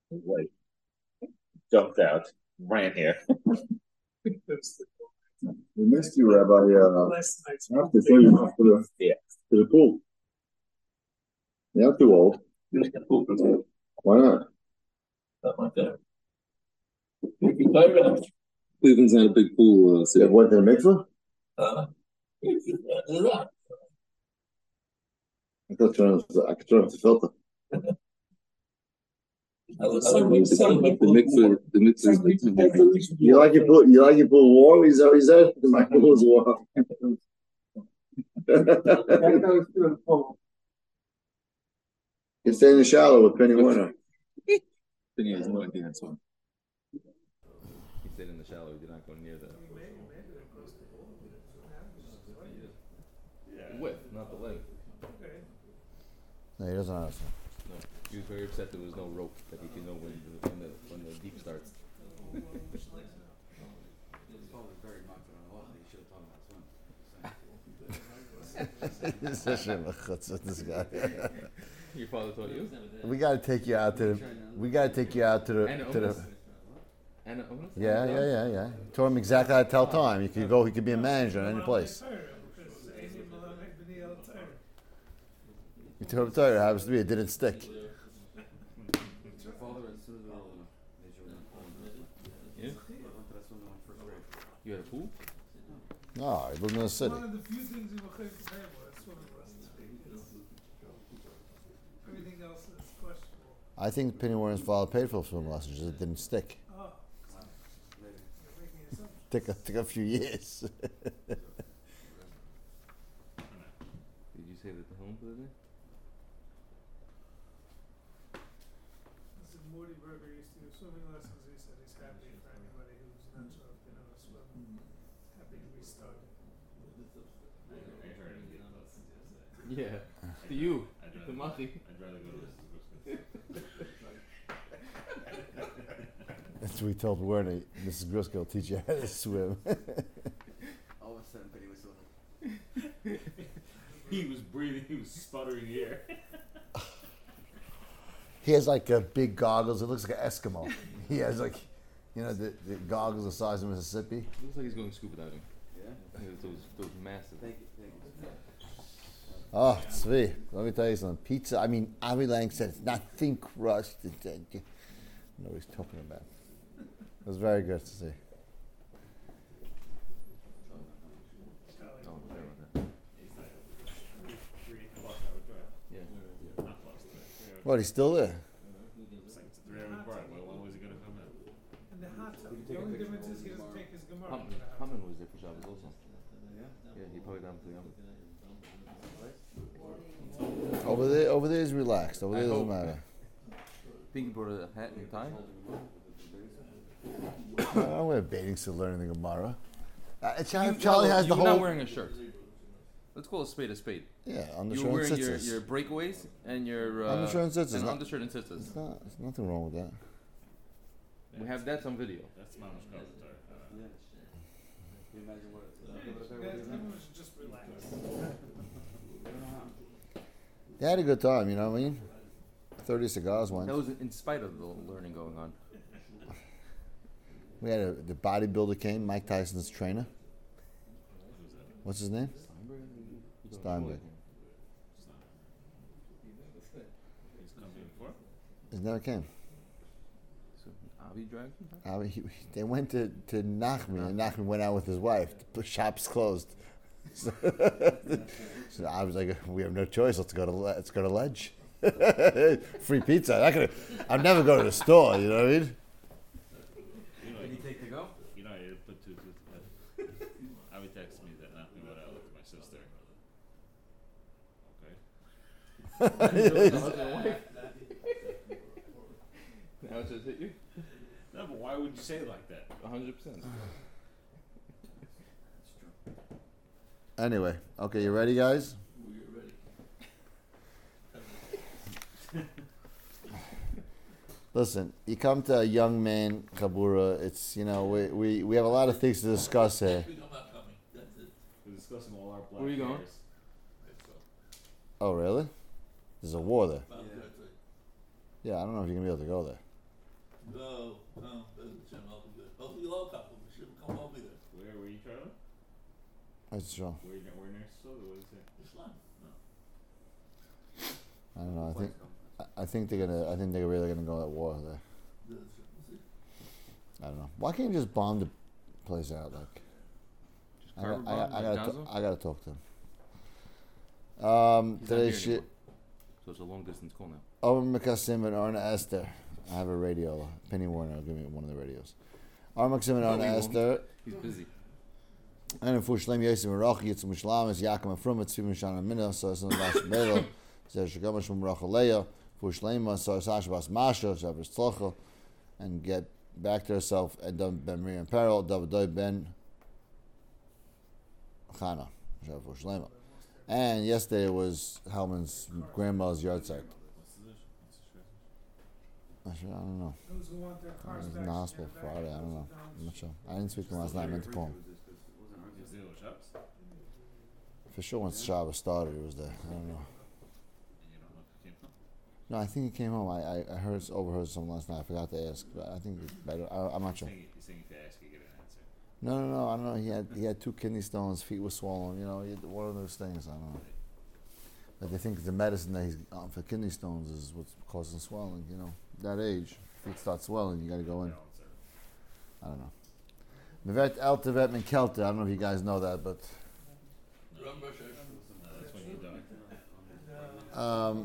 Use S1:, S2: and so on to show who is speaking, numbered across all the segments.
S1: Like jumped out, ran here.
S2: We missed you, Rabbi. I have to tell you, off
S1: Yeah.
S2: to the pool. You're not too old. Why not?
S1: Something like that.
S2: Cleveland's not a big pool city. You went to the mitzvah?
S1: Uh,
S2: I thought I could turn off the filter. The mitzvah is you like your pool warm? Is that what he said? My pool is warm. You stay in the shower with Penny Warner.
S3: Penny has no idea that's one. He stayed in the shallow. He did not go near the width, not the length.
S4: No, he doesn't understand.
S3: No, he was very upset there was no rope that he could know when the deep starts.
S4: This guy.
S3: Your father taught you?
S4: We gotta take you out to the. We gotta take you out to the. Yeah. Told him exactly how to tell time. You could go. He could be a manager in any place. You told him it happens to be. It didn't stick.
S3: Yeah. You had a pool?
S4: No, he lived in the city.
S5: One of the few things you were going to pay for. That's what it was. Everything else is questionable.
S4: I think Penny Warren's father paid for swim lessons. It didn't stick.
S5: Oh.
S4: Took a few years.
S3: Did you say that the home for the day?
S5: This is Morty Berger used to do swimming lessons. He said he's happy for anybody who's not sure if they know how to swim. Happy to restart.
S3: Yeah. To you. To Mati.
S1: I'd rather go to
S4: That's what we told Werner. Mrs. Gruska will teach you how to swim.
S6: All of a sudden, Penny was swimming.
S1: He was breathing. He was sputtering here.
S4: He has like big goggles. It looks like an Eskimo. He has like, the goggles the size of Mississippi.
S3: Looks like he's going scuba diving.
S6: Yeah?
S3: Those massive.
S6: Thank you.
S4: Oh, Tzvi, let me tell you something. Pizza, Avi Lang said it's nothing crusted. You know what he's talking about. It was very good to see. What, he's still there?
S1: It's like it's a 3 hour part. When was he going to come in?
S5: And the hot tub. The only difference is he doesn't take his Gemara.
S3: Haman was there for Shabbos also. Yeah, he probably down for the Yom.
S4: Over there is relaxed. Over there doesn't matter.
S3: Think you brought a hat and tie?
S4: I don't wear a bathing suit learning the Gemara. Charlie has the whole.
S3: You're not wearing a shirt. Let's call a spade a spade.
S4: Yeah,
S3: You're
S4: undershirt and
S3: wearing
S4: tzitzis.
S3: your breakaways and your
S4: Undershirt and tzitzis.
S3: undershirt and tzitzis.
S4: There's nothing wrong with that.
S3: We have that on video.
S1: That's Mama's commentary.
S6: Yeah. Can you imagine what
S5: Everyone should just relax.
S4: They had a good time, you know what I mean? 30 cigars went.
S3: That was in spite of the learning going on.
S4: We had the bodybuilder came, Mike Tyson's trainer. What's his name? Steinberg.
S1: He's come before?
S4: He never came.
S3: So Avi dragged him?
S4: They went to Nachman, and Nachman went out with his wife. The shop's closed. So I was like, we have no choice. Let's go to Ledge. Free pizza. I'd never go to the store. You know what I mean?
S6: Did you take to go?
S1: You know, I put two together. I would text me that nothing went out with my sister. Okay.
S3: Now it just hit you?
S1: No, but why would you say it like that?
S3: 100%.
S4: Anyway, okay, you ready, guys? Listen, you come to a young man, Kabura. It's we have a lot of things to discuss here.
S1: We're discussing all our black
S3: Where are you going?
S1: hairs.
S4: Oh, really? There's a war there.
S6: Yeah.
S4: Yeah, I don't know if you're gonna be able to go there.
S7: No, Jim, I'll be good. Hopefully you'll all come. We should come over there.
S1: Where were you, Charlie?
S4: That's true.
S1: Where next to what is it?
S7: It's fun. No.
S4: I don't know. I think they're really gonna go at war there.
S7: We'll see.
S4: I don't know. Why can't you just bomb the place out? Like, I gotta talk to him.
S3: He's not here
S4: Today's shit.
S3: anymore. So it's a long distance call now.
S4: Over Mekasim and Arna Esther. I have a radio. Penny Warner will give me one of the radios. Over Mekasim and Arna
S3: he won't.
S4: Esther.
S3: He's busy.
S4: And in Fushleim Yosef Merach Yitzim Mushlamis Yakim Afrum Tzvim Shana Mina so it's on the last Belo Zer Shagamash from Rachaleya Fushleim so Sash Bas Masha Shavers Tzlocha and get back to herself and done Ben Miriam Peril Davidoy Ben Chana Shav Fushleim. And yesterday was Hellman's grandma's yard site.
S1: What's the dish?
S4: I don't know.
S5: Those who want their
S4: I
S5: cars
S4: was
S5: back.
S4: in the
S5: should
S4: hospital
S5: get back.
S4: Friday. I don't know. I'm not sure. I didn't speak to him last night. I meant to call him.
S1: Is it shops?
S4: For sure, once Shabbos started, it was there. I don't know.
S1: And you don't know if it came from?
S4: No, I think he came home. I overheard something last night. I forgot to ask, but I think I'm not sure.
S1: You're saying if you ask, you get an answer.
S4: No. I don't know. He had 2 kidney stones. Feet were swollen. You know, he had one of those things. I don't know. But they think the medicine that he's on for kidney stones is what's causing swelling. You know, that age, feet start swelling. You got to go in. I don't know. Mevet El Tevet Min Kelter. I don't know if you guys know that, but
S7: Remember,
S1: No, that's when you die.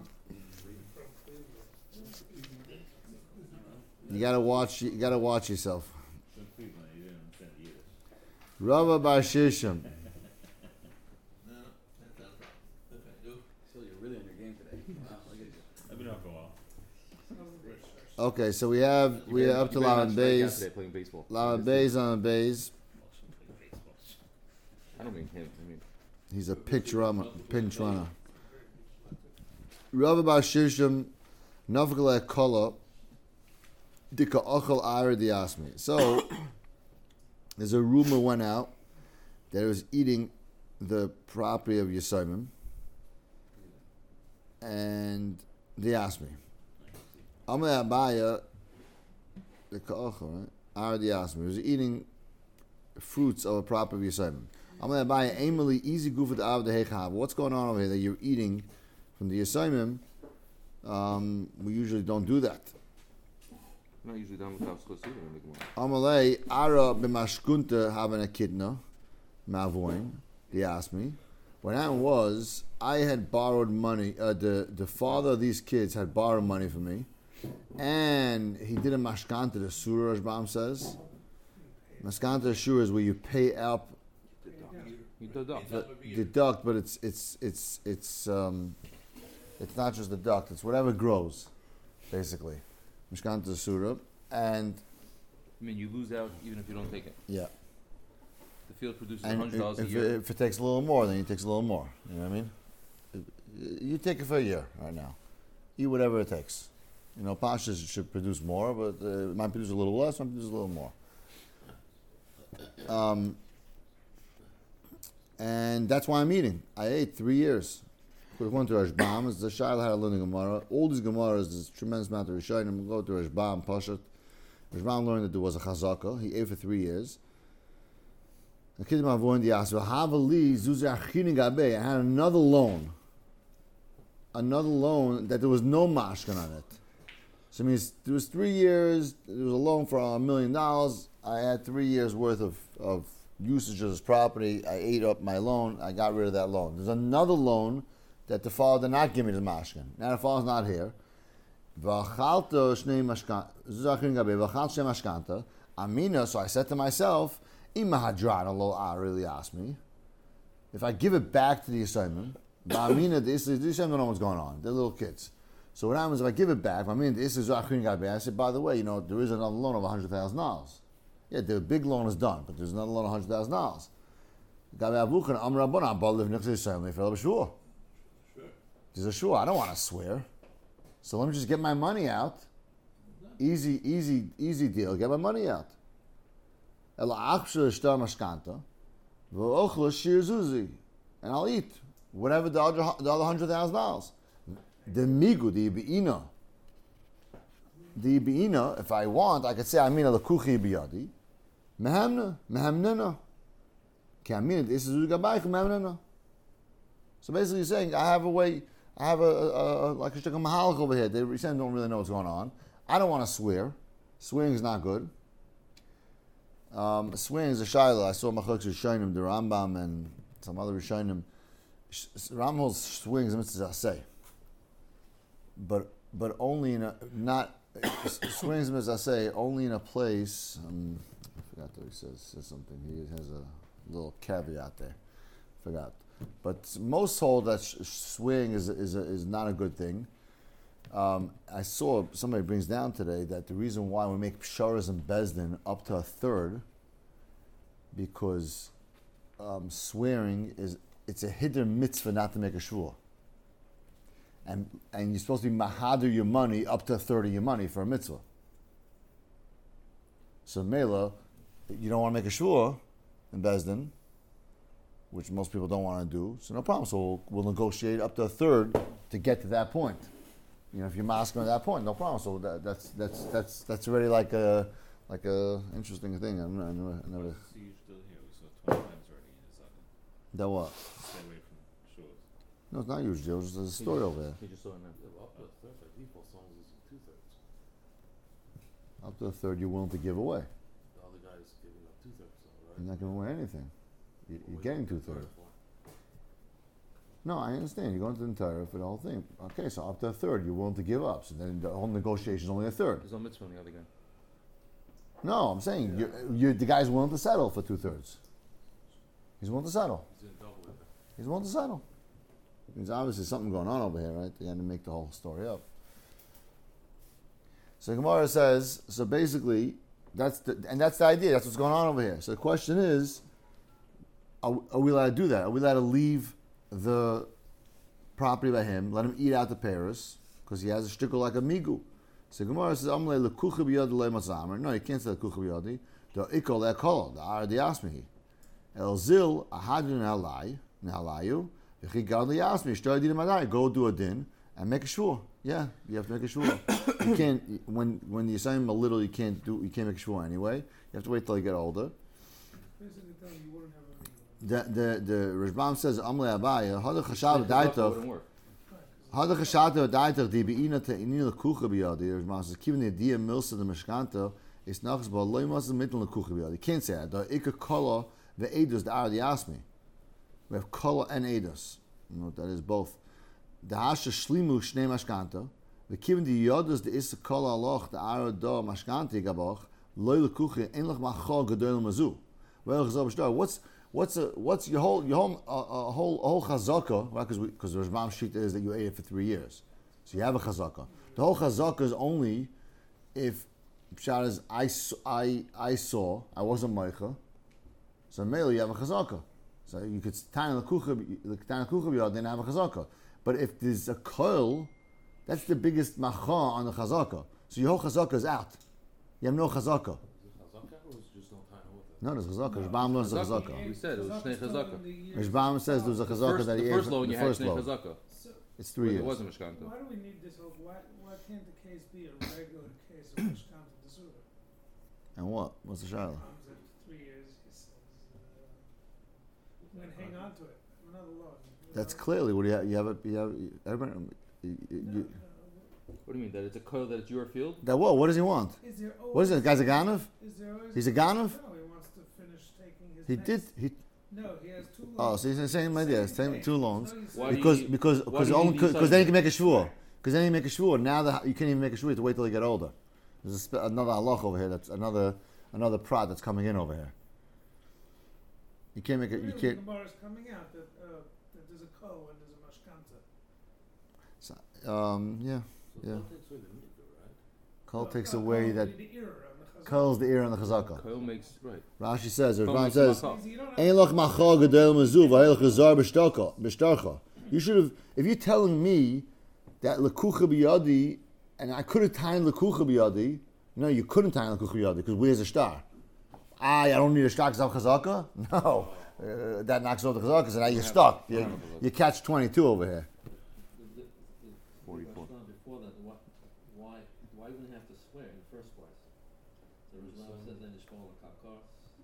S4: you gotta watch. You gotta watch yourself.
S1: From Cleveland, you didn't understand the Yiddish.
S4: Rava Bar Shishim.
S7: no, that's not a problem. Okay, you.
S6: So you're really on your game today. Wow, look at you.
S1: I've been out for a while.
S4: Okay, so we have up to Lavan Bays.
S3: Today playing baseball.
S4: Lavan Bays on the Bays.
S3: I don't mean him. I mean
S4: He's a pinch runner. Rava Bar Shishim. Navgale Kola. Dika Ochel Ara Diasmi. So there's a rumor went out that it was eating the property of Yisraelim, and they asked me, Amalei Abaya, the Ka'ocha, right? Ara Diasmi. It was eating fruits of a property of Yisraelim. Amalei Abaya, Emily, easy goof the Av the Hechav. What's going on over here that you're eating from the Yisraelim? We usually don't do that.
S3: I'm not usually done with house close either in the Gemara.
S4: Amalei Ara b'mashkunta having a kidna, Mavoin. They asked me. What happened was I had borrowed money. The father of these kids had borrowed money from me, and he did a mashkanta. The Surah Rashbam says, mashkanta Surah is where you pay up,
S3: You deduct.
S4: deduct, but it's not just deduct. It's whatever grows, basically. Mashkanta Surah, and
S3: I mean, you lose out even if you don't take it.
S4: yeah.
S3: The field produces
S4: And
S3: $100 a
S4: if
S3: year.
S4: it takes a little more, then it takes a little more. You know what I mean? You take it for a year right now. Eat whatever it takes. You know, pashas should produce more, but it might produce a little less, might produce a little more. And that's why I'm eating. I ate 3 years. We're going to Rashbam. It's the Shaila had a learning Gemara. All these Gemaras, there's a tremendous amount of Rishonim. We'll go to Rashbam, Pashat. Rashbam learned that there was a chazaka. He ate for 3 years. The kid of my asked, I had another loan. Another loan that there was no mashkan on it. So it means there was 3 years, there was a loan for $1 million. I had 3 years worth of usage of this property. I ate up my loan. I got rid of that loan. There's another loan that the father did not give me the mashkan. Now the father's not here. Amina, so I said to myself, Imahadran, Allah really asked me, if I give it back to the assignment, Amina, the assignment don't know what's going on. They're little kids. So what happens if I give it back? I mean, I said, by the way, you know, there is another loan of $100,000. Yeah, the big loan is done, but there's another loan of $100,000. There's a shua. I don't want to swear. So let me just get my money out. Easy deal. Get my money out. And I'll eat whatever the other $100,000. The migu, the ibina. the beina, if I want, I could say amina lekuchi biyadi, mehamna, mehamnena. Ki amina this is ugabayich mehamnena. So basically, you're saying I have a way, I have a like a shtick of mahalach over here. They don't really know what's going on. I don't want to swear. Swearing is not good. Swearing is a shayla. I saw Machlokes Rishonim, the Rambam, and some other Rishonim. Rambam holds swearing is a mitzvah say, but only in a not swearing is a mitzvah say only in a place. I forgot that he says something. He has a little caveat there. Forgot. But most hold that swearing is not a good thing. I saw somebody brings down today that the reason why we make psharas and bezdin up to a third because swearing it's a hidden mitzvah not to make a shvua. And you're supposed to be mahadir your money up to a third of your money for a mitzvah. So Mela, you don't want to make a shvua in bezdin, which most people don't want to do, so no problem. So we'll negotiate up to a third to get to that point. You know, if you're masking at that point, no problem. So that's already like a interesting thing. I never.
S1: See you still here. We saw 20 times already in a second.
S4: That what?
S1: Stay away from shores.
S4: No, it's not usually. There's a story over there.
S3: He just saw an up to a third by default, as long as it's 2/3.
S4: Up to a third, you're willing to give away.
S3: The other guy's giving up 2/3, right?
S4: You're not giving away anything. You're getting 2/3. No, I understand. You're going to the entire for the whole thing. Okay, so up to a third, you're willing to give up. So then the whole negotiation is only a third.
S3: There's no mitzvah on the other guy.
S4: No, I'm saying the guy's willing to settle for 2/3. He's willing to settle.
S3: He's in double with it.
S4: He's willing to settle. Means obviously something going on over here, right? They had to make the whole story up. So Gemara says, so basically, that's the idea. That's what's going on over here. So the question is, are we allowed to do that? Are we allowed to leave the property by him, let him eat out the Paris, because he has a shtickle like a migu? So Gemara says, Amle lekucha b'yadi le'matzamer. No, you can't say lekucha b'yadi. The ikol le'kol, the ardi asmihi. El zil ahadrin nehalayu, v'chi gad li'asmi, shtar din madai. Go do a din and make a shvur. Yeah, you have to make a shvur. You can't, when you sign him a little, you can't make a shvur anyway. You have to wait till you get older.
S5: Basically telling you wouldn't have a legal.
S4: The Rishbam says, Amle Abaya, Hada Chashav Daitach,
S3: Wouldn't work.
S4: Hada Chashav Daitach, Di Beina Te'inil Kucha Biyadi. The Rishbam says, Kivin Yedia Milsa the Meshkanta, is Nachas Ba Loi Mas Mittel Kucha Biyadi. You can't say that. The Ika Kola, the Eidos, the Aradi Asmi. We have Kola and Eidos. You know what that is, both. The Hasha Shlimu Shnei Mashkanta, the Kivin the Yodas, the Issa Kola Aloch, the Arada Mashkanta Gabach, Loi Lekucha, Enlach Machal Gedol Mazu. Well, what's your whole chazaka? Right? Because the Rishbam sheet is that you ate it for 3 years, so you have a chazaka. The whole chazaka is only if pshat is I saw I wasn't meicha, so mainly you have a chazaka. So you could tan lekucha then have a chazaka. But if there's a koil, that's the biggest macha on the chazaka. So your whole chazaka is out. You have no chazaka. No, there's chazaka. Rishbam learns the chazaka.
S3: We said it was Shnei Chazaka.
S4: Rishbam says there was a chazaka that he
S3: The
S4: ate
S3: first loan
S4: the
S3: you had
S4: first
S3: Shnei
S4: loan.
S3: Chazaka.
S4: It's 3
S3: It
S4: years.
S3: wasn't Mishkanta.
S5: Why do we need this whole? Why can't the case be a regular case of Mishkanta D'Souza?
S4: And what? What's the shaila?
S5: Comes at 3 years, he says, and hang on to it. Another law.
S4: That's clearly what do you have. Everybody.
S3: What do you mean? That it's a coil that it's your field?
S4: That what? What does he want?
S5: Is there always,
S4: What is it? The guy's a ganav?
S5: Is there always
S4: He's a ganav?
S5: No, he wants to finish taking his.
S4: He
S5: next-
S4: did. He.
S5: No, he has 2 loans.
S4: Oh, so he's the same idea. Same 2 loans.
S5: No, he's
S3: Why
S5: saying-
S3: do you
S4: Because
S3: need- why do you need these
S4: then you can make a
S3: sites?
S4: shvur. Because then you make a shvur. Now that you can't even make a shvur, you have to wait till you get older. There's another halach over here. That's another prat that's coming in over here. You can't make it. You
S5: Really,
S4: can't.
S5: The Gemara is coming out that there's a ko and there's a mashkanta.
S4: Yeah. Yeah. Kol
S5: Well,
S4: takes
S5: no,
S4: away
S5: only
S4: that.
S5: the era on the chazal.
S4: Kol's the ear on the chazaka.
S3: Coil makes, right.
S4: Rashi says, or
S3: Kol
S4: Ram
S3: makes
S4: says,
S3: machal.
S5: You don't have
S4: Ein loch machal gedel mezuv, ha'elch gezar b'shtarcha. You should have, if you're telling me that lekucha b'yadi, and I could have tied lekucha b'yadi, no, you couldn't tie lekucha b'yadi, because where's a star? I don't need a star because I'm chazaka? No. That knocks off the chazaka, so now you're stuck. You catch 22 over here.
S7: The question before that, why even have to twice. So Rav says then Yishmael Kakar.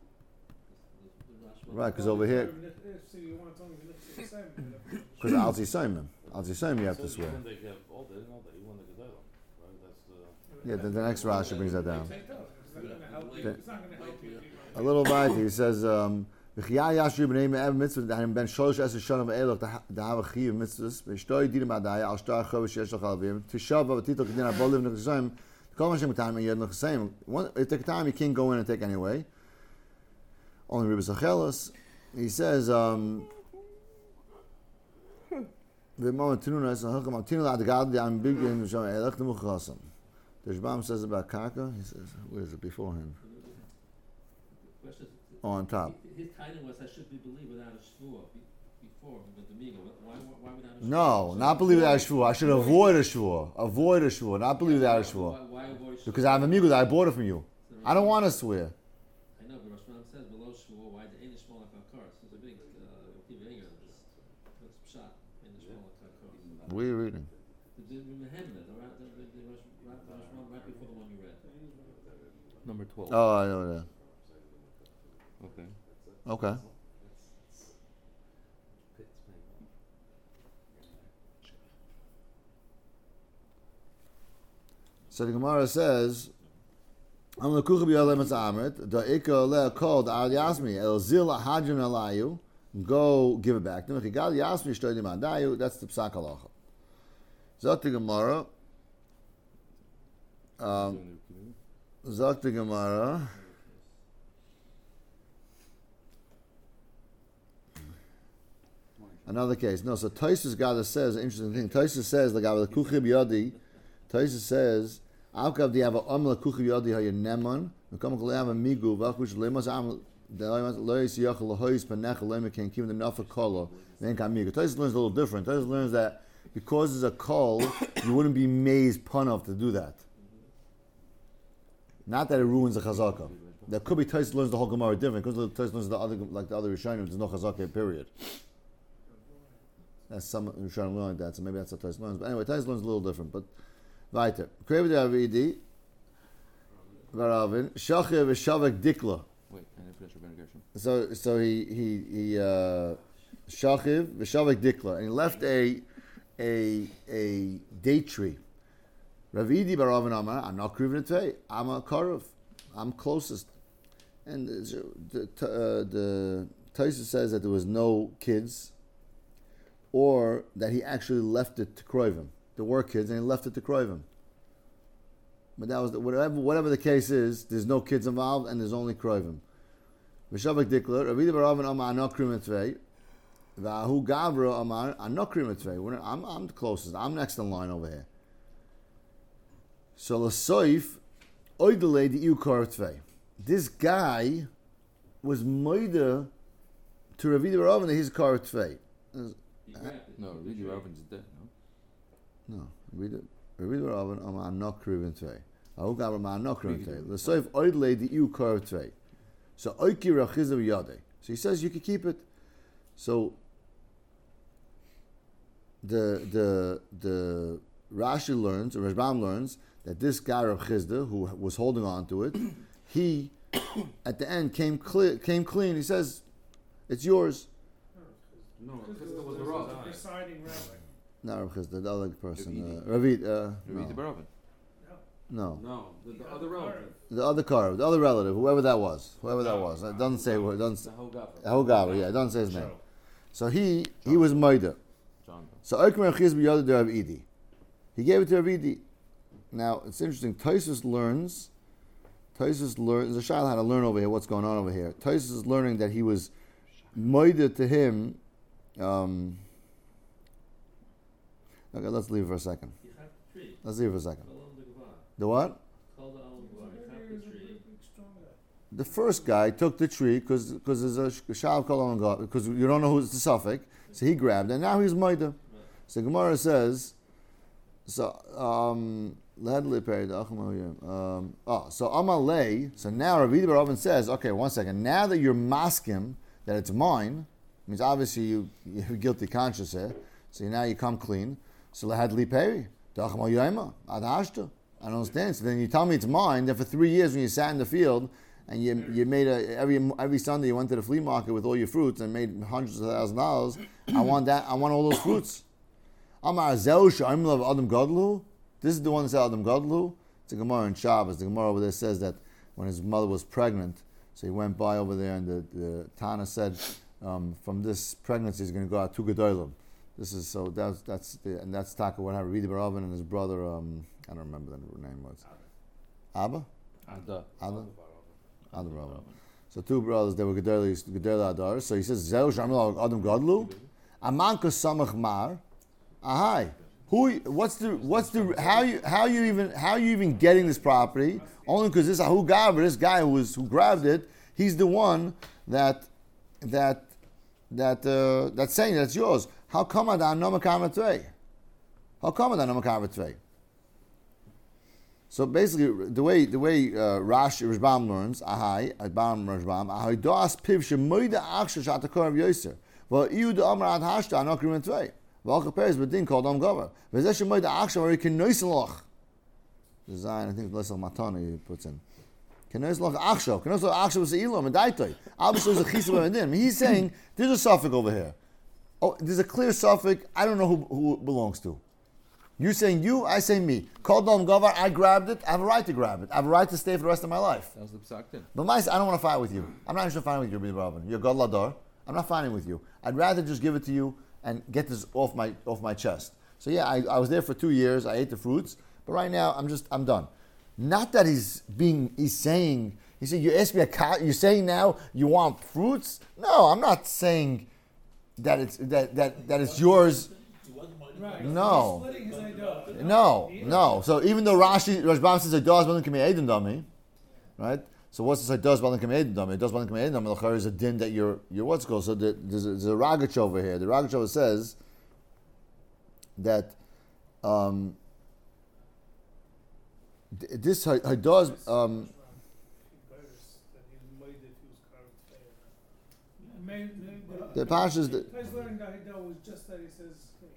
S4: Right, because over here,
S5: So you want to tell me you look the same.
S4: because Alzi Simon you have to swear.
S7: When they have all day, all day, you want the Gedolim, right? That's the.
S4: Yeah, the next Rashi brings that down.
S5: Take that. It's not going to help you. It's not going to help you. if you
S4: A little bit, he says, "V'chiyah yashri b'nei me'ev mitzvah dahem ben sholosh eser shana v'elach dahava chiv mitzvahs v'shtoi dinim adaya al shtar chovish yesh lach alavim tishava v'titok din aboliv nechzayim kol mashem time yed nechzayim. If take time, you can't go in and take anyway. Only Rebbe Sachelos. He says, "V'mom tinuna es hacham tinula adagad am bigin shana elach demuchasam." The Shbam says about Karka. He says, where is it beforehand? On top.
S7: His title was I should be believed without a shvua before with the miga. Why without a shvua?
S4: No, not believe without a shvua. I should avoid a shvua. Avoid a shvua, not believe without a shvua.
S7: Why avoid shvua?
S4: Because I have a migu that I bought it from you. I don't want to swear.
S7: I know, but Rosh says below shvua. Why the ain't shmol kakar? So it's a big kivanger. What's pshat in the shmol kakar?
S4: What are you reading?
S7: The Mehemet, right before the one you read.
S3: Number 12.
S4: Oh, I know that.
S3: Okay.
S4: Okay. So the Gemara says, "Am lekuch b'yalem etzamet da'ika le kol da'al yasmi el zil hadron alayu." Go give it back to him. Chigal yasmi shtoidim adayu. That's the psak halacha. Zot the Gemara. Zot the Gemara. Another case. No, so Taisus Gada says, interesting thing. Taisus says, like the kuchib yadi. Taisus says, "Alkav di have a kuchib yadi hayu neman. Mekom kol have a migu v'achush lemas am lo yisiyach lahoyis panech lemek can keep the nafa kola then kam migu." Taisus learns a little different. Taisus learns that because it's a kol, you wouldn't be mazed panav to do that. Not that it ruins the chazaka. There could be Taisus learns the whole Gemara different because Taisus learns the other like the other Rishonim. There's no chazaka period. That's some Rishonim learn like that, so maybe that's what Taisus learns. But anyway, Taisus learns a little different. But weiter. Krev de Avidi, Varavin, Shachiv v'Shavak Dikla.
S3: Wait, I didn't finish Rabbeinu Gershom.
S4: So he Shachiv v'Shavak Dikla, and he left a date tree. Ravidi Baravin Amar, I'm not krivin today. I'm a karev. I'm closest. And the Taisus says that there was no kids, or that he actually left it to Kroivim. There were kids, and he left it to Kroivim. But that was whatever the case is. There's no kids involved, and there's only Kroivim. V'shavak dikler, Ravidi Baravin Amar, Anok krivin today. V'ahu Gavra Amar, Anok krivin today. I'm the closest. I'm next in line over here. So l'soif, oidele di ukar tvei. This guy was moida to Ravidi Baravin that he's kar tvei.
S3: No, Ridi Robin's dead, no?
S4: No, Ravidi Baravin am not krivin tvei. Ahu gavra ma not krivin tvei. L'soif oidele di ukar tvei. So oiki rachizav yadei. So he says you can keep it. So the Rashi learns, or Rashbam learns, that this guy Rav Chizda, who was holding on to it, he at the end came clean. He says, "It's yours."
S5: No, Chizda was the Rav. Presiding rabbi.
S4: Not Rav Chizda, the other person. Ravid.
S3: Ridi Baravin.
S4: No.
S8: No, the other relative.
S4: The other Karev, the other relative, whoever that was. It doesn't say what. It doesn't. Hogavra, yeah, it doesn't say his name. So he was Maida. So Oikmer Rav Chizda b'yada de Rav Idi. He gave it to Rav Idi. Now it's interesting. Taisus learns. There's a child how to learn over here. What's going on over here? Taisus is learning that he was moided to him. Okay, let's leave it for a second. Let's leave it for a second. The what? The first guy took the tree because there's a shav kol on because you don't know who's the suffix, so he grabbed it. And now he's moida. So Gemara says. So so Amalei. So now Ravidi Baravin says, okay, one second. Now that you're masking that it's mine, means obviously you have guilty conscience here. So now you come clean. So Lahad Li Peri, Dachmal Yaima, Adhashta. I don't understand. So then you tell me it's mine. Then for 3 years when you sat in the field and you made every Sunday you went to the flea market with all your fruits and made hundreds of $1,000s. I want that. I want all those fruits. Amar Zeu Sha'im Adam Gadlu. This is the one that said Adam Gadlu. It's a Gemara in Shabbos. The Gemara over there says that when his mother was pregnant, so he went by over there and the Tana said, from this pregnancy he's going to go out 2 Gedolim. This is so that's Taka what happened. Ridi Baravin and his brother. I don't remember the name was. Abba.
S3: Ada.
S4: Ada Baravin. So 2 brothers. They were Gedoli Adar. So he says Zeu Shamil Adam Gadlu. Amanka Samach Mar. Ahai. How you even getting this property? Only because this guy who grabbed it, he's the one that's saying that's yours. How come I don't know Makamatvei? How come I don't know Makamatvei? So basically, the way Rashbam learns, ahai das piv shemoida aksha shatakor yoser. Well, iu the amar ad hashta anok rimentvei. V'alcha peres b'din called am gavar. V'zeh shemoida aksha where he can noiselach. The Zion, I think Lesel Matana he puts in. Can noiselach aksha. Can noiselach aksha was the ilam and daitoi. Obviously, there's a chisah b'din. He's saying there's a suffix over here. Oh, there's a clear suffix. I don't know who it belongs to. You saying you, I say me. Called Dom Gavar, I grabbed it, I have a right to grab it. I have a right to stay for the rest of my life.
S3: That was the psak din.
S4: But I don't want to fight with you. I'm not interested in fighting with you, Rabbi Robin. You're God Ladar. I'm not fighting with you. I'd rather just give it to you and get this off my chest. So yeah, I was there for 2 years, I ate the fruits, but right now I'm done. Not that he's saying, he said, you asked me you're saying now you want fruits? No, I'm not saying that it's yours.
S5: Right.
S4: No.
S5: He's splitting his idol.
S4: No. So even though Rashbam says it does Balan Kamei Eden Dami, right? So what's this it does Balan Kamei Eden Dami? It does Balan Kamei Eden Dami. L'char is a din that you're what's called. So there's a Ragach over here. The Ragach over says that this it does. The Pasha's
S5: He's learning that Hidel was just that he says,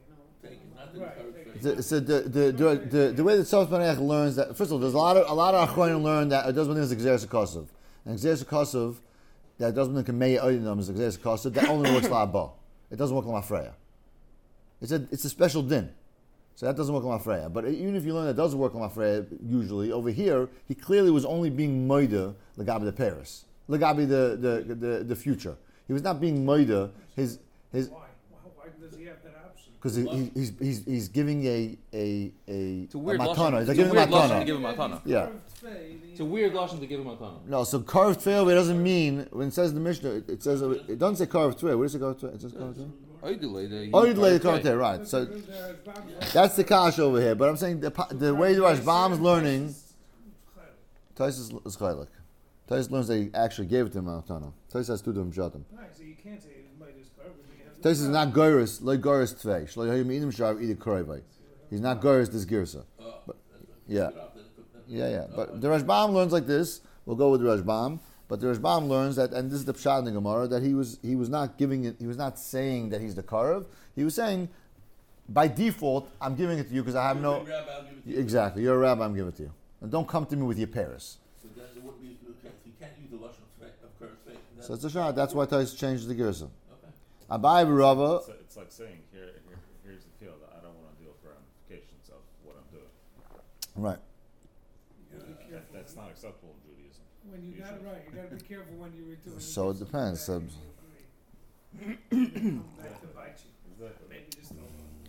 S4: So the way that Tzavos Paneach learns that, first of all, there's a lot of Achronim learn that it doesn't mean it's Gzeres HaKosov. And Gzeres HaKosov, that doesn't mean Kamei Oinam is Gzeres HaKosov, that only works La'abah. It doesn't work L'Mafreya. It's a special din. So that doesn't work L'Mafreya. But even if you learn that doesn't work L'Mafreya, usually, over here, he clearly was only being Moida L'Gabi the Paris. L'Gabi the future. He was not being Moida his.
S5: why does he have that option?
S4: Because he's giving a
S3: It's a weird
S4: matana.
S3: lashon.
S4: He's
S3: It's a
S4: giving
S3: weird
S4: a
S3: lashon to
S4: matana.
S3: give a matana.
S4: Yeah.
S3: It's a weird lashon to give a matana.
S4: No, so carved fail, it doesn't mean, when it says in the Mishnah, it says, it doesn't say carved fail. What does it carved fail? It says carved fail? Oidle carved fail, right. So that's the kash over here. But I'm saying the way the Rashbam's learning, Tais is chaylik. Tais learns that he actually gave it to him matana. Tais has to do him jatim.
S5: Right, so you can't say it might just carve it.
S4: Tais is not goris, like goris tvei. Shlo yahim inim shav either korevay. He's not goris this girsa. Yeah. But the Rashbam learns like this. We'll go with the Rashbam. But the Rashbam learns that, and this is the Pshat in the Gemara, that he was not giving it. He was not saying that he's the Karev. He was saying, by default, I'm giving it to you because I have no. Exactly, you're a rabbi. I'm giving it to you, and don't come to me with your Paris.
S1: So then it wouldn't be correct. You can't use the lashon of current faith.
S4: So it's a shot. That's why Tais changed the Girsa.
S1: Okay.
S4: Abai Rava.
S1: It's like saying here's the field. I don't want to deal with ramifications of what I'm doing.
S4: Right.
S1: That's not acceptable in Judaism.
S5: When you got it right, you got to be careful when you were doing.
S4: So it depends. So,
S5: Back to bite you.
S1: Exactly.
S5: Maybe just don't.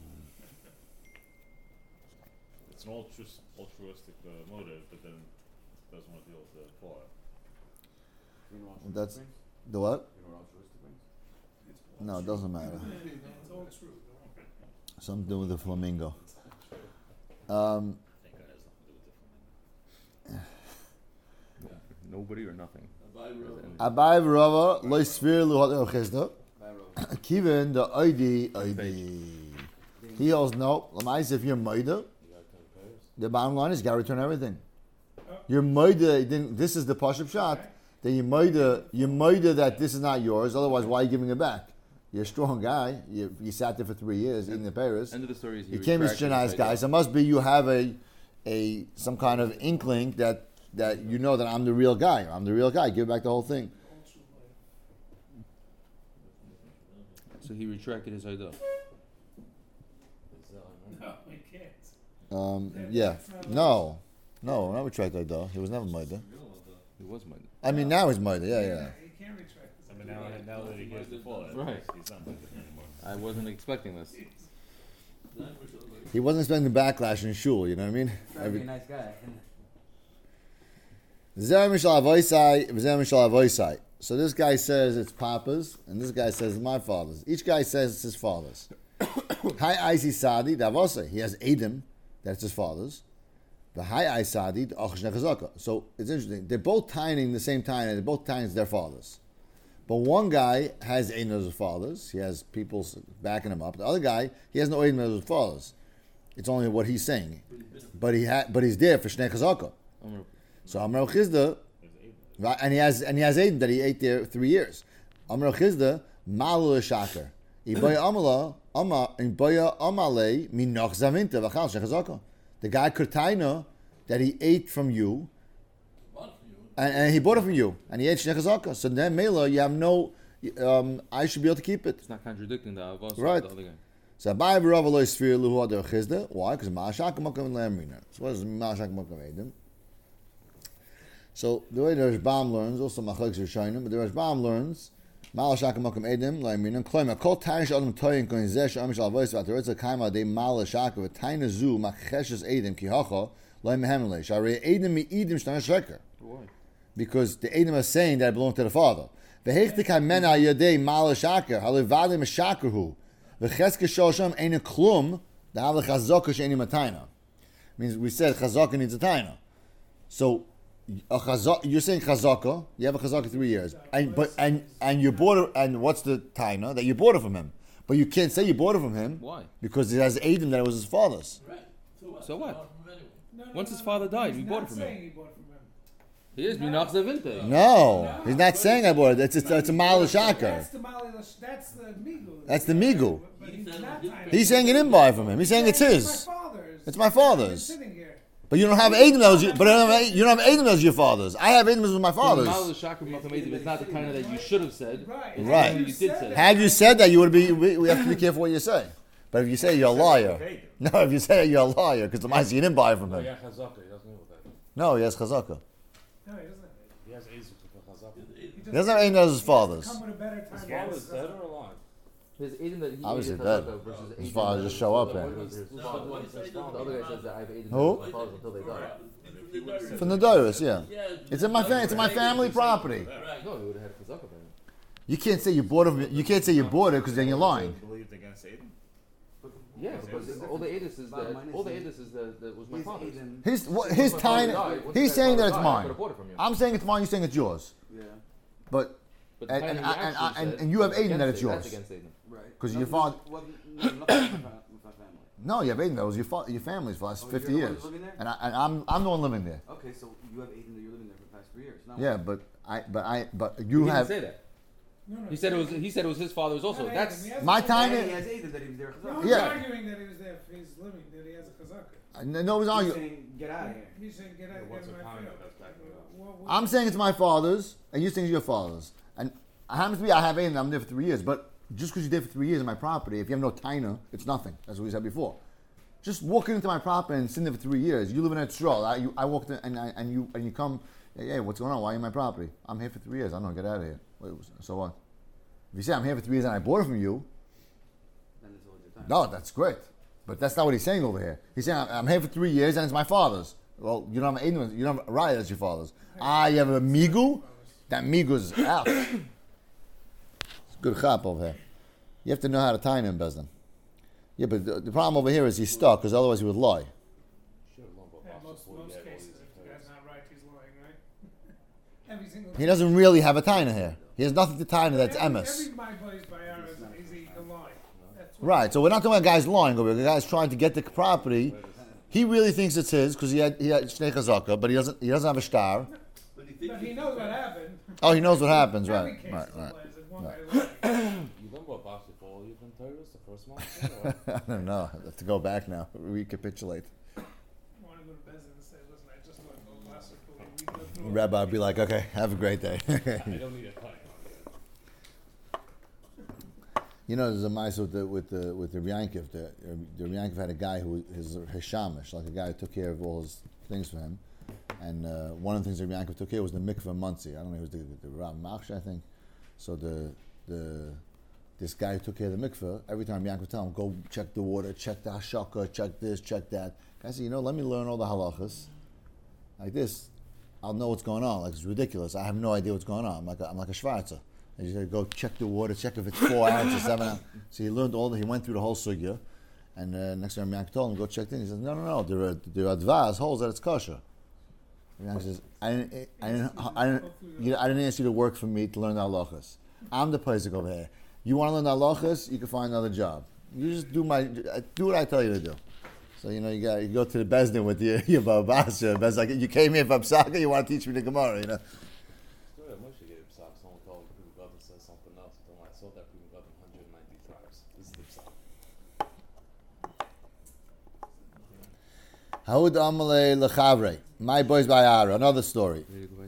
S1: It's an altruistic motive, but then doesn't want to deal with the fallout.
S4: that's the what? No, it doesn't matter.
S5: It's all true.
S4: Something to do with the flamingo.
S1: I think that has nothing to do with the
S3: Nobody or nothing.
S4: Abai Rava lo svir lu hot chesda. Kiven the ID. He holds no. Lamais if you're moida, the bottom line is you got to return everything. You're moida. This is the pashup shot. That you moida that this is not yours. Otherwise, why are you giving it back? You're a strong guy. You sat there for 3 years eating the Paris.
S3: End of the story is
S4: You came as Shanai's guy. So it must be you have a some kind of inkling that you know that I'm the real guy. I'm the real guy. Give back the whole thing.
S8: So he retracted his idea.
S5: No, we can't.
S4: Yeah. No, not retract Ida. He was never Maida.
S8: He was my.
S4: I mean, now he's Maida. Yeah.
S5: You can't retract this.
S1: I mean, now that he gets the full,
S8: Right.
S1: he's not like it anymore.
S8: I wasn't expecting this.
S4: He wasn't expecting the backlash in shul. You know what I mean?
S6: Trying to be a nice guy.
S4: Zeh mishal avoisai, v'zeh mishal avoisai. So this guy says it's Papa's, and this guy says it's my father's. Each guy says it's his father's. Hi Isi Sadi, Davose. He has Adam, that's his father's. The Hi Isi Sadi, Chazaka. So it's interesting. They're both tying the same time, and they're both tying their fathers. But one guy has Adam as his father's. He has people backing him up. The other guy, he has no Adam as his father's. It's only what he's saying. But he's there for Shnei Chazaka. So Amar Chizda, right, and he has Aiden that he ate there 3 years. Amar Chizda, Malu Shaker. Ibaya Amala, Ibaya Amale, Minoch Zavinta, Vachal Shechazaka. The guy Kurtaina that he ate from you, and he bought it from you, and he ate Shechazaka. So then Mela, you have no, I should be able to keep it.
S8: It's not contradicting the Avos
S4: Right.
S8: of the other guy.
S4: So Abai B'Rav Lo Yisfir Luhu Adar Chizda. Why? Because Ma'ashak Makam Lamrina. So what is Ma'ashak Makam Eidim? So the way the Rashbam learns, also Machlokes Rishonim, but the Rashbam learns, Mal Shaka Makam Edim, Laiminan, Kloima, Kol Tarish Adam Toyin, Koin Zesh, Amish Alvois, Vataritza Kaima, De Mal Shaka, Vataina Zu, Macheshes Edim, Kihacha, Laimahemle, Shari Edim, Mi Edim, Shtana Sheker.
S8: Why?
S4: Because the Edim are saying that it belonged to the father. Vehechtik HaMena Yadei Mal Shaka, Halivadim Shakahu, Vecheske Shosham, Ein Klum, the Havle Chazaka Sheni Mataina. Means we said Chazaka needs a taina. So, you're saying chazaka. You have a chazaka 3 years, and you bought it. And what's the taina that you bought it from him? But you can't say you bought it from him.
S8: Why?
S4: Because it has Adam that it was his father's.
S8: So what?
S5: No,
S8: Once his father died, we
S5: he's
S8: bought
S5: not
S8: it from
S5: saying
S8: him.
S5: he bought it from him.
S8: He is Minach Zavinte.
S4: No, he's not saying I bought it. It's a mal shakar.
S5: That's the migu.
S4: That's the migu.
S5: But he's not tying
S4: He's saying you didn't buy it from him. He's saying it's his.
S5: It's my father's.
S4: It's my
S5: I've been
S4: father's.
S5: sitting here.
S4: But you don't have Adam that was you don't have Adam as your father's. I have Adam as my
S8: Mal
S4: father's.
S8: Shaka Makamedim is not the kind of that you should have said.
S5: Right.
S4: Right.
S8: You did say that.
S4: Had you said that, you would be. We have to be careful what you say. But if you say you're a liar, no. If you say you're a liar, because the mice you didn't buy it from him.
S1: Yeah, Chazaka, he doesn't know what that.
S4: No, he has chazaka.
S5: No, he doesn't.
S1: He has Ezek for Chazaka.
S4: He doesn't have Adam as his father's.
S5: Come with a better time.
S1: His father's dead or alive?
S8: His Aiden that he
S4: Obviously
S8: ate
S4: dead.
S8: Chazaka versus
S4: His
S8: Aiden
S4: father
S8: that-
S4: just show up
S8: the
S4: here.
S8: other guy says that I have Aiden
S4: Who?
S8: that fathers until they die.
S4: From the Doris, yeah. It's in my family property.
S8: No, he would have had Chazaka by him.
S4: You can't say you bought it. You can't say you bought it because then you're lying.
S1: Believed against Aiden?
S8: Yeah, because all the Adis is that was my father's.
S4: His time. He's saying that it's
S8: I
S4: mine.
S8: could have bought it from you.
S4: I'm saying it's mine. You're saying it's yours.
S6: Yeah.
S4: But
S8: But the
S4: and
S8: time
S4: and,
S8: that you
S4: and,
S8: actually
S4: and,
S8: said
S4: and you have
S8: was
S4: Aiden that
S8: against
S4: it's
S8: Aiden.
S4: yours.
S8: That's against Aiden.
S6: Right.
S4: 'Cause your
S6: Nothing-
S4: father-
S6: nothing with my family.
S4: No, you have Aiden that was your family's for the last
S6: Oh,
S4: 50
S6: you're the one
S4: years,
S6: living there?
S4: and I'm the one living there.
S6: Okay, so you have Aiden that you're living there for the past 3 years. No.
S4: Yeah, but
S8: He
S4: you
S8: didn't
S4: have.
S8: say that.
S5: No,
S8: He said it was his father's also.
S5: Not
S8: That's
S5: Adam. He has
S4: My
S5: a
S4: time
S6: And
S4: is-
S6: he has Aiden that he was there.
S5: No, he's
S4: Yeah.
S5: arguing that he was there for his living, that he has a chazaka.
S4: No one's
S6: He's
S4: arguing.
S6: saying, get out of here.
S5: He's saying, get out,
S1: what's
S5: get
S1: the
S5: in my
S1: comment
S5: field.
S1: that's backing it up?
S4: I'm saying it's my father's, and you're saying it's your father's. And it happens to be I have Aiden. I'm there for 3 years, but just because you're there for 3 years in my property, if you have no taina, it's nothing. That's what we said before. Just walking into my property and sitting there for 3 years. You live in a stroll. I walked in and you come. Hey, what's going on? Why are you in my property? I'm here for 3 years. I don't know. Get out of here. So what? If you say I'm here for 3 years and I bought it from you,
S6: Then it's all your time.
S4: no, that's great. But that's not what he's saying over here. He's saying I'm here for 3 years and it's my father's. Well, you don't have Aiden. You don't have Raya as your father's. You have a migu. That migu's out. It's a good chap over here. You have to know how to tie him in Bezdin. Yeah, but the problem over here is he's stuck because otherwise he would lie.
S1: Should have known about
S5: Yeah,
S1: Boston
S5: most
S1: before he had all
S5: cases,
S1: these
S5: if the guy's
S1: affairs.
S5: not right, he's lying, right? Every single
S4: He doesn't really have a taina here. He has nothing to taina that's emes.
S5: Every my boy's bayar is a lie. That's what
S4: Right, so we're not talking about guys lying over here. The guy's trying to get the property. He really thinks it's his because he had Shnei Chazaka, but he doesn't have a star.
S5: But he knows what happened.
S4: Oh, he knows what happens,
S5: Every
S4: right?
S5: case
S4: Right,
S5: is
S4: right.
S5: lies, and one guy lying.
S1: You know about basketball, even Tyrus, the first month?
S4: I don't know. I have to go back now. Recapitulate.
S5: Want to go to
S4: Rabbi would be like, okay, have a great day.
S1: I don't need a cut.
S4: You know, there's a mice with the Rabbi Yankiv. The Rabbi Yankiv had a guy who his shamish, like a guy who took care of all his things for him. And one of the things Rabbi Yankiv took care of was the mikveh Muncie. I don't know, it was the Rav Machsh, I think. So this guy who took care of the mikveh, every time Rabbi Yankiv would tell him, go check the water, check the hashaka, check this, check that. I said, let me learn all the halachas. Like this, I'll know what's going on. Like, it's ridiculous. I have no idea what's going on. I'm like a Schwarzer. And he said, go check the water, check if it's 4 ounces, 7 ounces. So he learned he went through the whole sugya. And next time Yank told him, go check in. He says, no, there are dvas, holes that it's kosher. And Yank says, I didn't ask you to work for me to learn the halachas. I'm the person over here. You want to learn the halachas, you can find another job. You just do what I tell you to do. So, you go to the Bezdin with your Babasha. Bez like, you came here for Psaka, you want to teach me the Gemara,
S8: Moshe gave Psak, someone told Prima Gadol says something else. Then when I saw that Prima Gadol 190 tribes. This is the Psak.
S4: Haud Amalei Lechavre. My boys by Ara. Another story.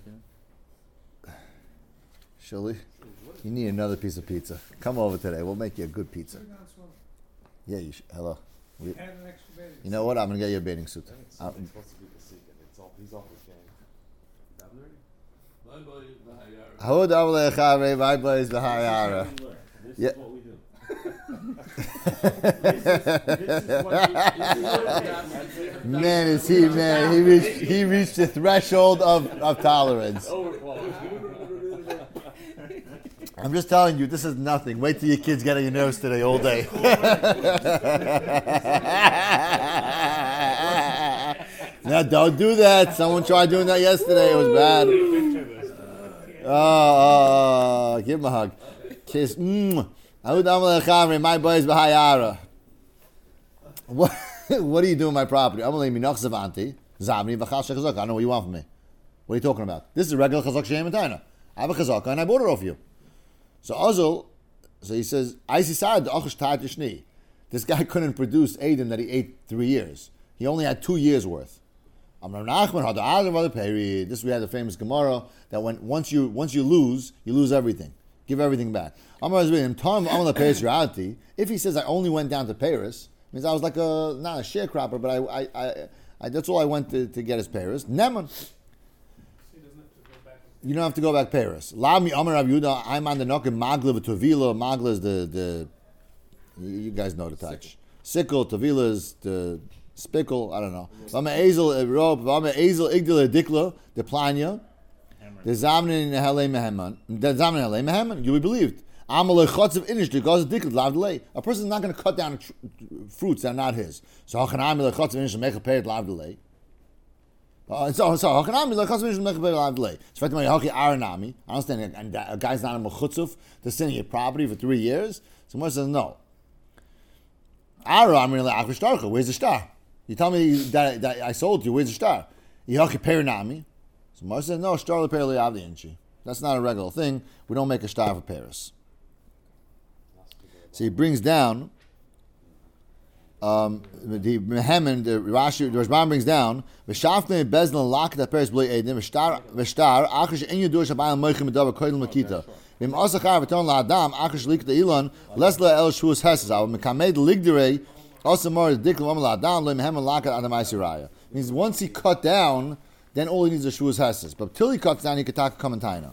S4: Shuli, you need another piece of pizza. Come over today. We'll make you a good pizza. Yeah, you should. Hello. You know what? I'm going to get you a bathing suit.
S8: It's supposed to be the secret. He's off his game.
S4: Haud Amalei Lechavre. My boys by Ara.
S1: This
S4: Yeah.
S1: is what we do.
S4: Man, is he, man. He reached the threshold of tolerance. I'm just telling you, this is nothing. Wait till your kids get on your nerves today all day. Now, don't do that. Someone tried doing that yesterday. It was bad. Oh, give him a hug. Kiss. My boys Bahayara. What are you doing with my property? I don't know what you want from me. What are you talking about? This is a regular chazak she'em and I have a chazaka and I bought it off you. So Azul, he says, this guy couldn't produce Adam that he ate 3 years. He only had 2 years worth. This we had the famous Gemara that once you lose everything. Give everything back. If he says I only went down to Paris, means I was like not a sharecropper, but I that's all I went to get his Paris. Neman. You don't have to go back Paris. Lami Amar Rav Yehuda. I'm on the Nokim Magla Tavila. Magla is the you guys know the touch. Sickle Tavila is the spickle. I don't know. Vama Ezel rope. Vama Ezel Igdala Dikla the Planya. The Zamnin Halei Meheman. The Zamnin Halei Meheman. You will be believed. Amalei Chotz of Inish because Dikla Lavdelei. A person is not going to cut down fruits that are not his. So how can Amalei Chotz of Inish make a pair Lavdelei? So how can Amalei Chotz of Inish make a pair Lavdelei? So I understand. And a guy's not a mechutzuf to sitting your property for 3 years. So Moshe says no. Where's the star? You tell me that I sold you. Where's the star? Yehoki Perinami. So Moshe says no. Star le Perli Avdi Inchi. That's not a regular thing. We don't make a star for Paris. So he brings down the Mehemen, the Rashbam brings down V'shafne Bezlan Lakta Paris Blei Edim V'shtar Achish Enyu Dur Shabayim Moichim Medavar Koydel Makita V'im Osachar V'ton La'adam Achish Lik De'ilan Lesla El Shuas Hesses Av Mekamed Ligderei Osamar Dik L'Am La'adam Lo Mehemen Lakat Adamai Siraya means once he cut down, then all he needs is Shuas Hesses. But till he cuts down, he can talk come and taina.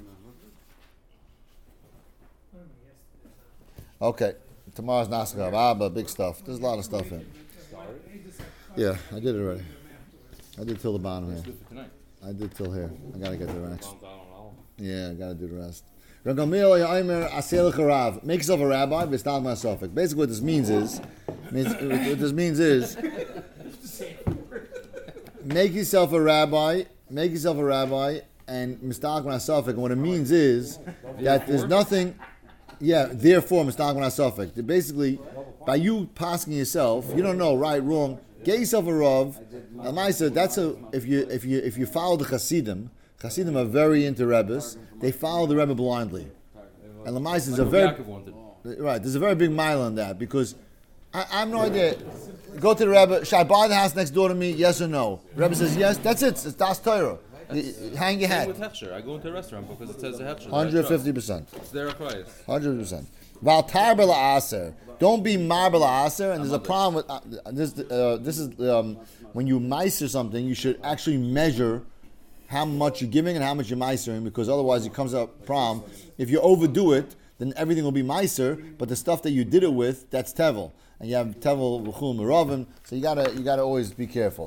S4: Okay. Tomorrow's Nasga, but big stuff. There's a lot of stuff in. Yeah, I did it already. I did till the bottom here. I did till here. I gotta get the rest. Yeah, I gotta do the rest. Make yourself a rabbi, but stop my suffix. Basically, what this means is, make yourself a rabbi, and mistak my suffix. And what it means is that there's nothing. Yeah, therefore, Mustaq when Asafik. Basically, by you passing yourself, you don't know right, wrong. Get yourself a rav. That's if you follow the Hasidim. Hasidim are very into Rebbes. They follow the Rebbe blindly, and Lamaisa is a very right. There's a very big mile on that because I have no idea. Go to the Rebbe. Should I buy the house next door to me? Yes or no? The Rebbe says yes. That's it. It's Das Torah. Hang your
S8: Same with
S4: hat.
S8: hechsher. I go into a restaurant because it says a hechsher.
S4: 150%.
S8: It's their price.
S4: 100%. Valtar b'la aser. Don't be mar b'la aser. And there's a problem with this. This is when you meiser something, you should actually measure how much you're giving and how much you're meisering, because otherwise it comes up problem. If you overdo it, then everything will be meiser, but the stuff that you did it with, that's tevel. And you have tevel v'chul meravim, so you gotta always be careful.